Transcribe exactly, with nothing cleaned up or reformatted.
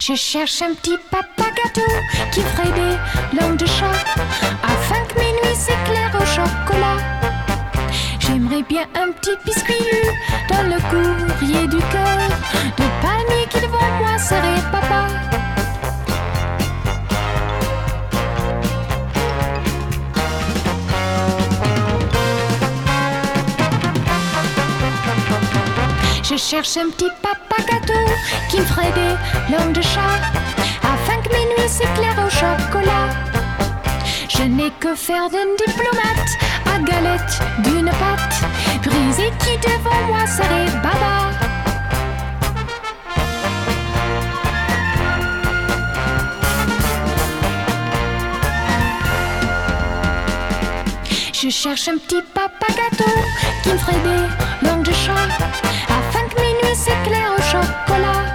Je cherche un petit papa gâteau qui ferait des langues de chat afin que mes nuits s'éclairent au chocolat. J'aimerais bien un petit biscuit lu dans le courrier du cœur de palmiers qui devant moi seraient papa. Je cherche un petit papa gâteau qui me ferait des langues de chat afin que mes nuits s'éclairent au chocolat. Je n'ai que faire d'un diplomate à galette d'une pâte brisée qui devant moi serait baba. Je cherche un petit papa gâteau qui me ferait des langues de chat afin que mes nuits s'éclairent au chocolat.